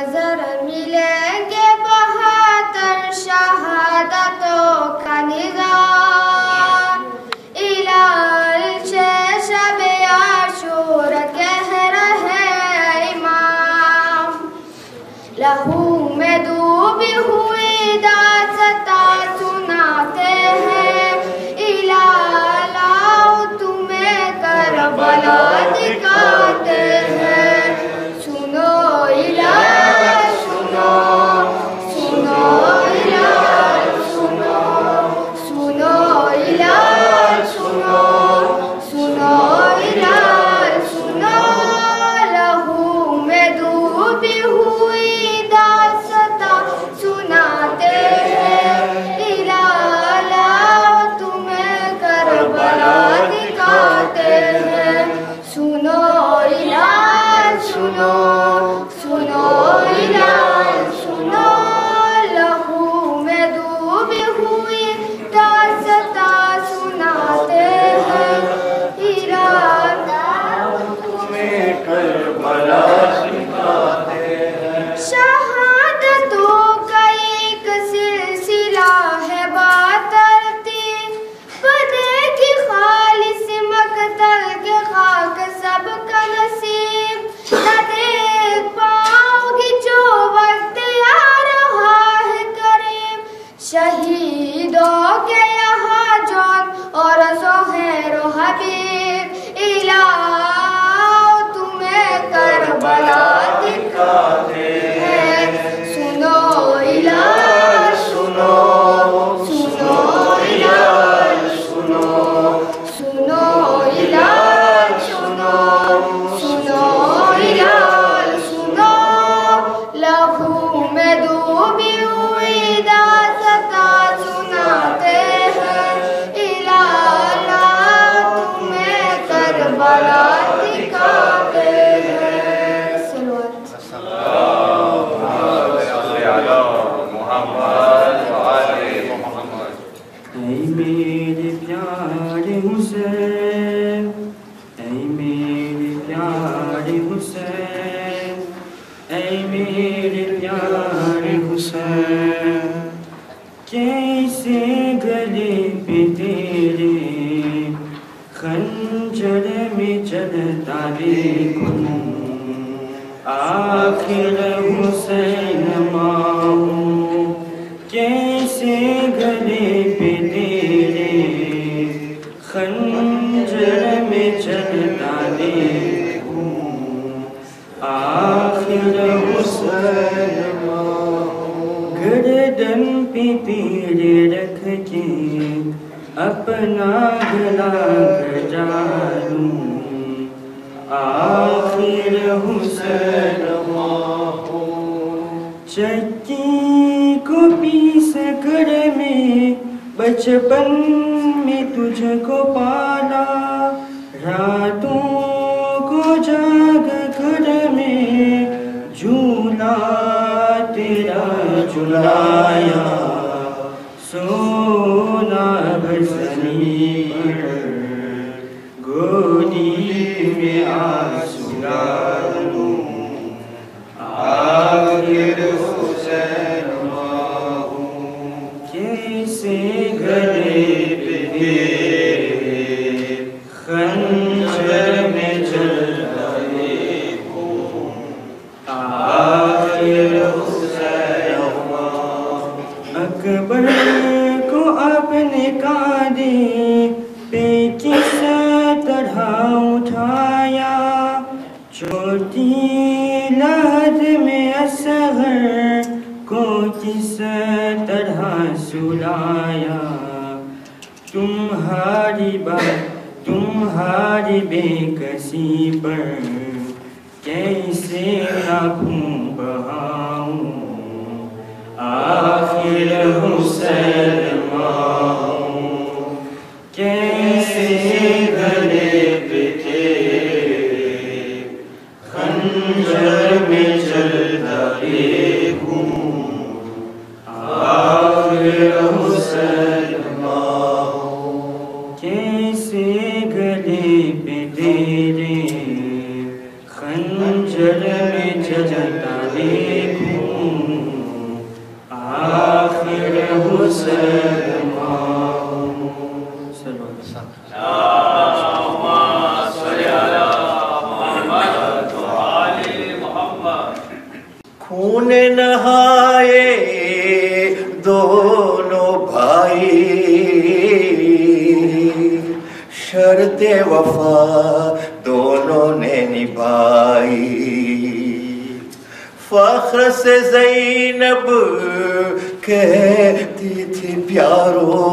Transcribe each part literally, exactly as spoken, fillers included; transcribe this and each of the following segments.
نظر ملیں گے بہتر شہادتوں کا نظام العرش شب عاشور کہہ رہے امام لہو میں ڈوبی ہوئی داستان سناتے ہیں الہ لاؤ تمہیں کربلا دکھاتے ہیں سنو الہ سنو سنو الہ سنو سنو الہ سنو سنو الہ سنو لہو میں ڈوبی ہوئی داستان سناتے ہیں الہ لاؤ تمہیں کربلا دکھاتے ہیں سنو الہ سنو سنو الہ سنو لہو میں ڈوبی ہوئی داستان سناتے ہیں الہ لاؤ تمہیں کربلا دکھاتے ہیں شہادتوں کا ایک سلسلہ ہے باترتیب بدے کی خالص مقتل کے خاک سب کا نصیب نہ دیکھ پاؤ گی جو وقت آ رہا ہے قریب شہیدوں کے یہاں جان اور سہیر و حبیب الہ تمہیں کربلا دکھاتے ہیں سنو الہ سنو سنو الہ سنو سنو الہ سنو سنو الہ سنو لہو میں ڈوبی ہوئی داستان سناتے ہیں الہ لاؤ تمہیں کربلا دکھاتے ہیں صلوات اے میرے پیارے حسین اے میرے پیارے حسین اے میرے پیارے حسین کیسے گلے پہ تیرے خنجر میں چلتا دیکھوں آخر حسین ماں کیسے گلے پہ تیرے خنجر میں چلتا دیکھوں آخر حسین ماں گردن پہ تیرے رکھ کے اپنا گلا گجالوں آخر حسین ماں چکی کو پیس کر میں بچپن میں تجھ کو پالا راتوں کو جاگ کر میں جھولا تیرا جھلایا سونا بھسنی پر گودی میں آنسو ڈالوں آخر حسین ماں کیسے گلے پہ تیرے خنجر میں چلتا دیکھوں آخر حسین ماں اکبر کو اپنے کاندھے پہ کس طرح اٹھایا چھوٹی لحد میں اصغر کو کس طرح سلایا تمہاری بات تمہاری بے کسی پر کیسے آنکھوں بہاؤں آخر حسین ماں کیسے گلے پہ تیرے خنجر میں چلتا دیکھوں آخر حسین ماں کیسے گلے پہ تیرے خنجر میں چلتا دیکھوں خون نہائے دونوں بھائی شرط وفا دونوں نے نبھائی فخر سے زینب کہتی تھی پیارو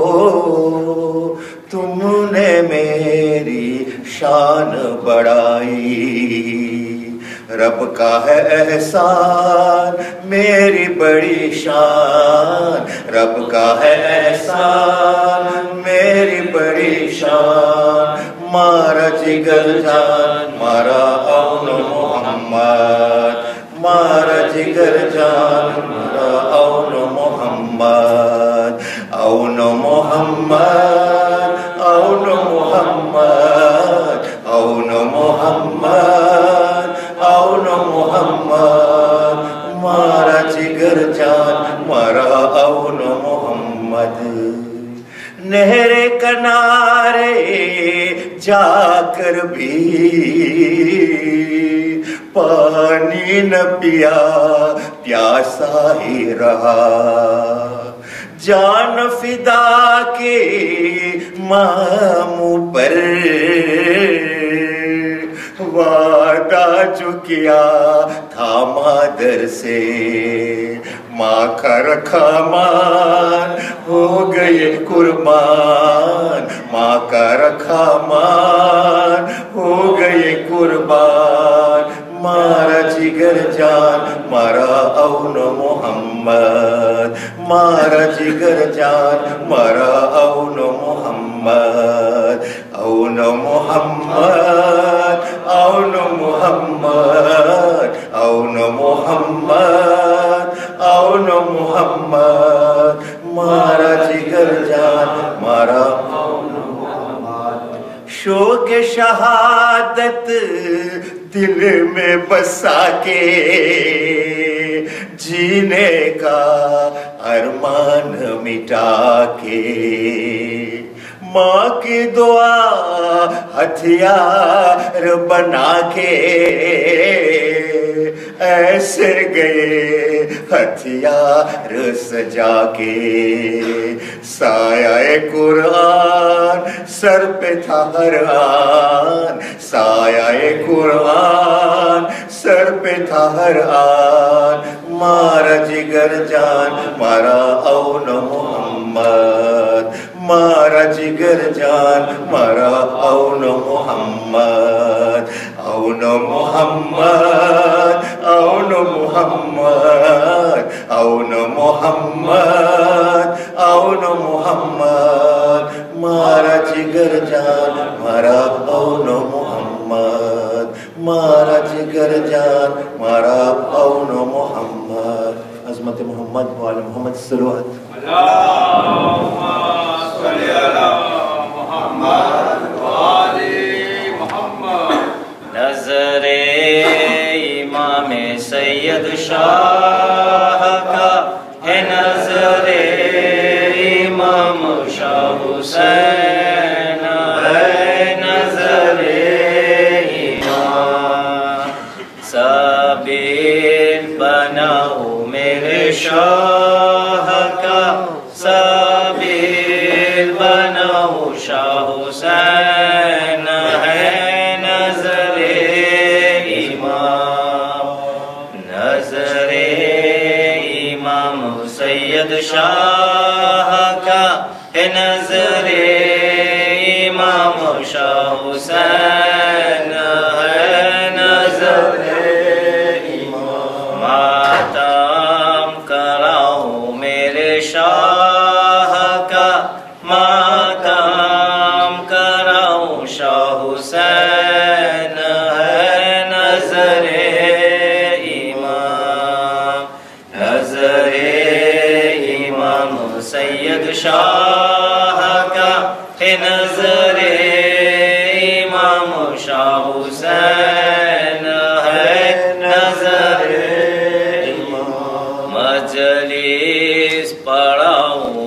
تم نے میری شان بڑھائی رب کا ہے احسان میری بڑی شان رب کا ہے احسان میری بڑی شان مارا جگر جان مارا اون محمد مارا جگر جان مارا اون محمد اون محمد اون محمد اون محمد اون محمد مارا جگر جان مارا اون محمد نہر کنارے جا کر بھی پانی نہ پیا پیاسا ہی رہا جان فدا کے ماموں پر وعدہ جو کیا تھا مادر سے ماں کا رکھا مان ہو گئے قربان ماں کا رکھا مان ہو گئے قربان مارا جگر جان مارا اون محمد مارا جگر جان مارا اون محمد اون محمد اون محمد اون محمد اون محمد مارا جگر جان مارا اون محمد شوق شہادت دل میں بسا کے جینے کا ارمان مٹا کے ماں کی دعا ہتھیار بنا کے ایسے گئے ہتھیار سجا کے سایہ قرآن سر پہ تھا ہر آن سایہ قرآن سر پہ تھا ہر آن مارا جگر جان مارا اون محمد مارا جگر جان مارا اون محمد اون محمد اون محمد اون محمد اون محمد مارا جگر جان مارا اون محمد مارا جگر جان مارا اون محمد عظمت محمد وعلی محمد صلوات اللہم صلی علی محمد وعلی محمد نظر امام سید شاہ کا ہے نظر امام شاہ حسین ہے نظر امام سابیر بناؤ میرے شاہ کا سابیر بناؤ شاہ حسین ہے نظر امام نظر امام سید شاہ کا ہے نظر امام شاہ حسین ہے نظر امام ماتم کراؤ میرے شاہ کا ماتم کراؤ شاہ حسین ہے نظر امام نظر امام سید شاہ کا ہے نظر امام شاہ حسین ہے نظر امام مجلس پڑھاؤ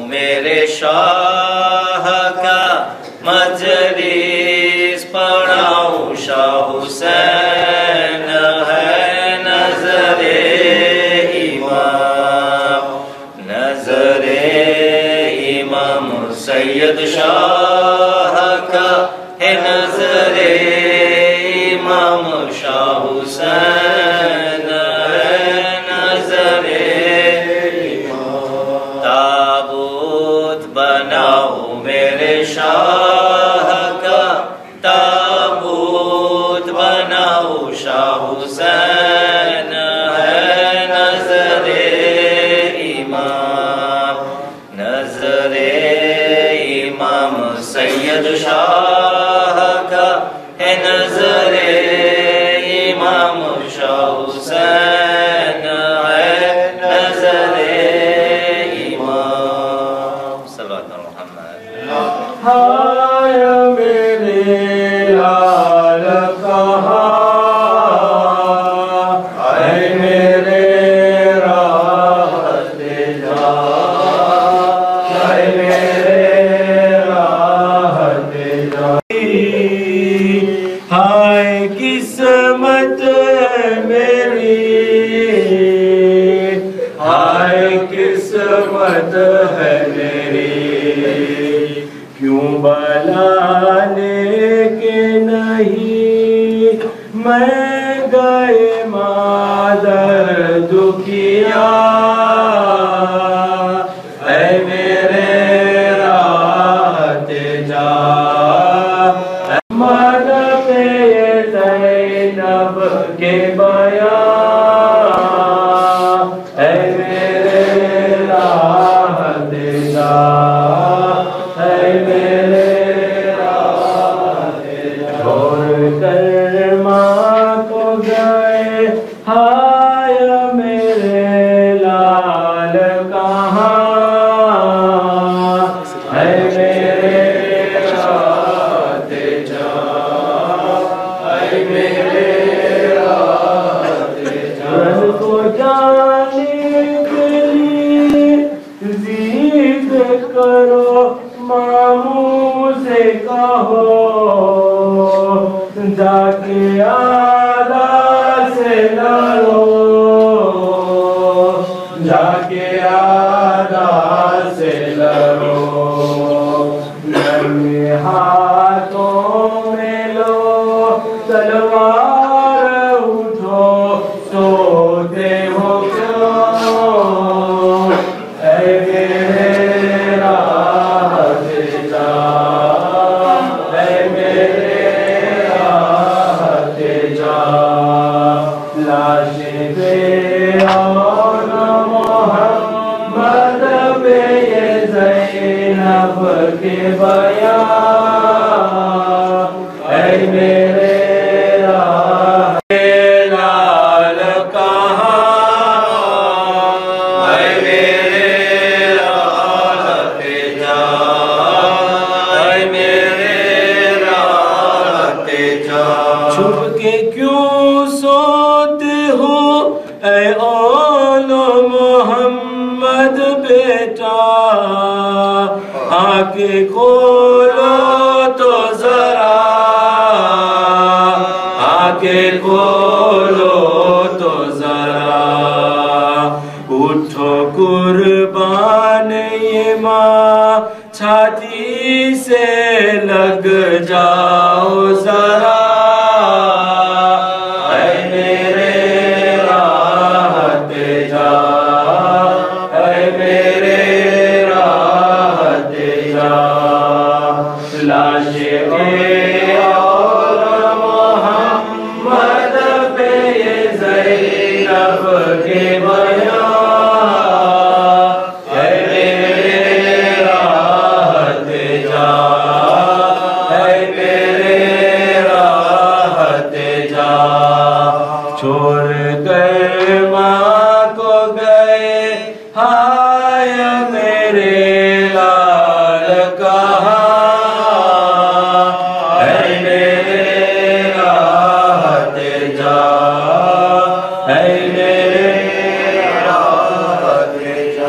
حسین ہے نظر امام صلوات محمد ہائے میرے لال کہاں اے میرے راحت جا اے میرے راحت جا ہائے قسمت میری ہائے قسمت ہے میری کیوں بلانے کے نہیں میں گئے مادر دکھیا اے میرے راحت جا من پہ زینب کے بیان اے میرے راحت جا اے میرے راحت جا چھوڑ کر ماں کو گئے ہائے میرے لال کہاں اے میرے راحت جا اے میرے راحت جا رن کو جانے کے لیے ضد کرو ماموں سے کہو جا کے آلہ سے لڑو جا کے آلہ سے لڑو نرم ہاتھوں میں لو تلوار اٹھو سوتے ہو کیوں اے میرے راحت جا اے میرے راحت جا لاشیں پہ اور محمد پہ یہ زینب کے بیان اے میرے راحت لال کہاں اے میرے راحت جا اے میرے راحت جا چھپ کے کیوں سوتے ہو اے اول محمد بیٹا آ کے کھولو تو ذرا آ کے کھولو تو ذرا اٹھو قربان یہ ماں چھاتی سے لگ جاؤ ذرا اے میرے راحت جا اے میرے راحت جا لاشیں پہ اور محمد پہ یہ زینب کے بیان اے میرے راحت جا اے میرے راحت جا چھوڑ کر ماں کو گئے ہائے میرے لال کہاں اے میرے راحت جا اے میرے راحت جا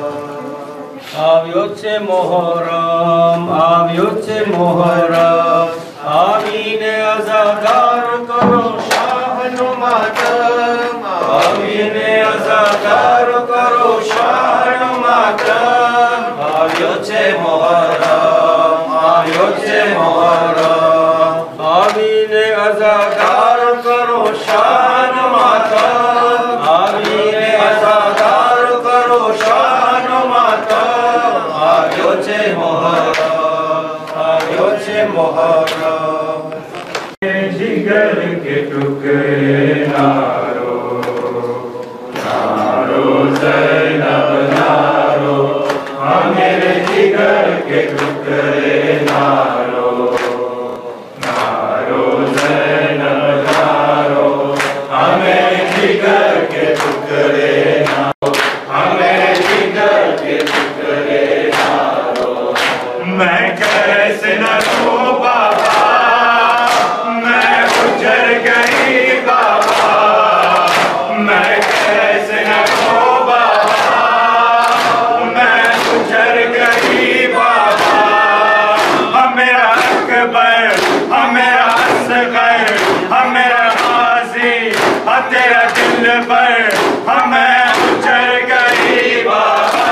آویوچے محرم آویوچے محرم آمین عزادار کرو شاہ نماتم آمین عزادار کرو شاہ نماتم آویوچے محرم آویوچے محرم آمین عزادار کرو شاہ نماتم آمین عزادار کرو شاہ نماتم آویوچے محرم آویوچے محرم جگر کے ٹکڑے نارو نارو दिल पर हमें उजड़ गई बाबा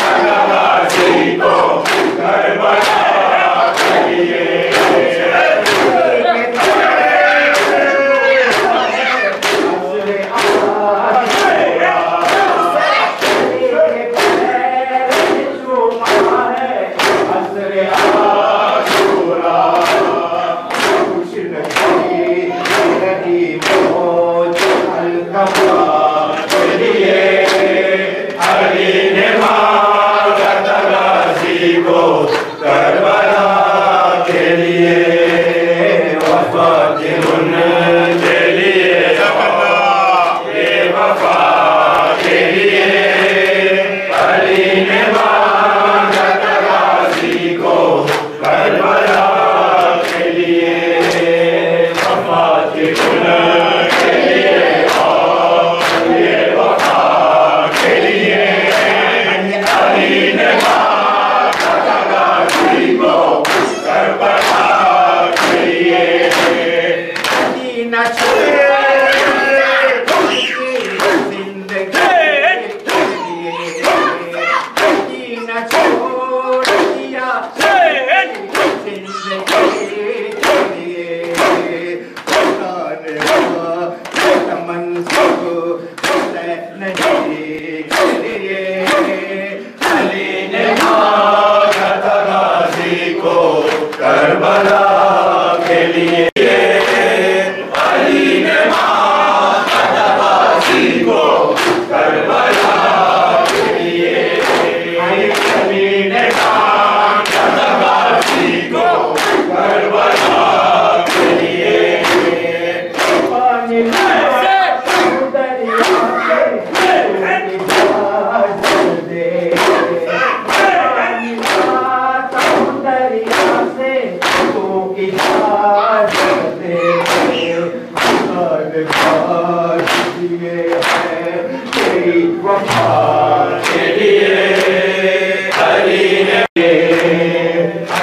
Yeah.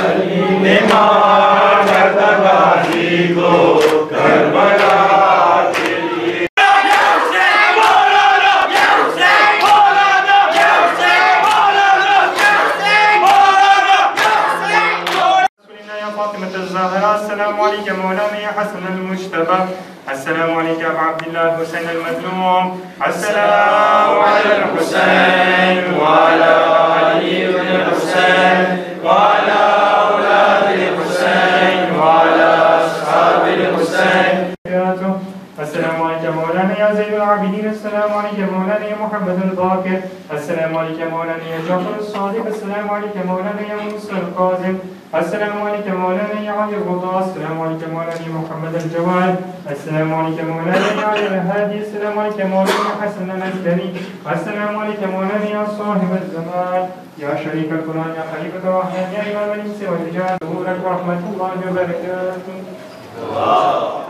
निमाज तगाजी को करबला के लिए فاطمة الزهراء. السلام عليك مولانا يا حسن المجتبى. السلام عليك يا أبا عبد الله الحسين المظلوم. السلام على الحسين وعلى علي بن الحسين وعلى أولاد الحسين وعلى أصحاب الحسين. السلام عليك مولانا يا زين العابدين. السلام عليك مولانا يا محمد الباقر. السلام عليك مولانا يا جعفر الصادق. السلام عليك مولانا يا موسى القاسم. السلام عليك مولانا يا علي الرضا. السلام عليك مولانا يا محمد الجواد. السلام عليك مولانا يا علي الهادي. السلام عليك مولانا حسن المسكري. السلام عليك مولانا يا صاحب الزمان يا شريك القرآن يا خليفة الرحمن يا إمام الإنس والرجال. ورحمة الله وبركاته.